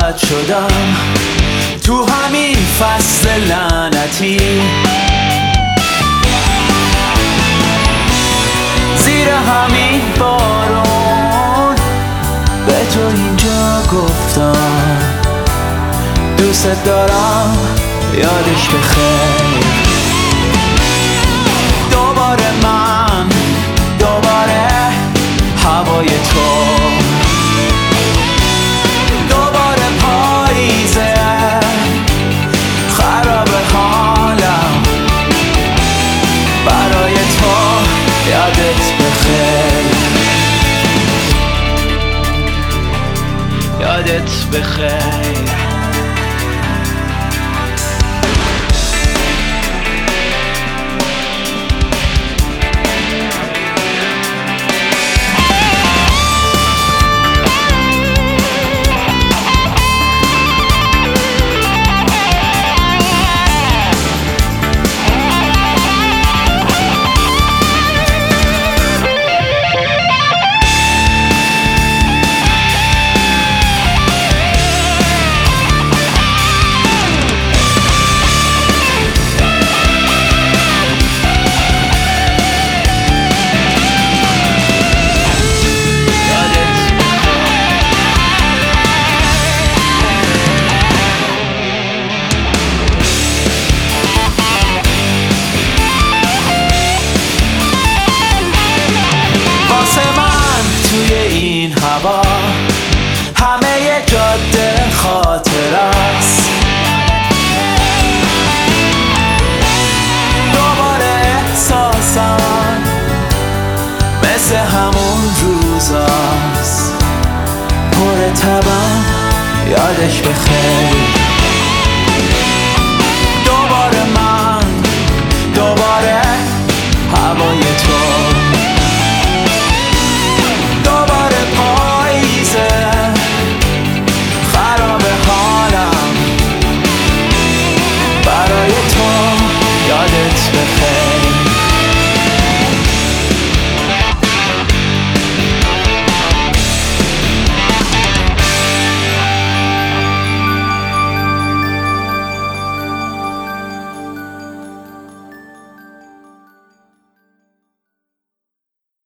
راحت شدم تو همین فصل لعنتی، زیر همین بارون به تو اینجا گفتم دوست دارم، یادش بخیر. دوباره من، دوباره هوای تو، دوباره پاییزه خراب حالم، برای تو یادت بخیر، یادت بخیر. هوا همه جاده خاطر است، دوباره احساسم مثل همون روزاست، پر تبم، یادش بخیر.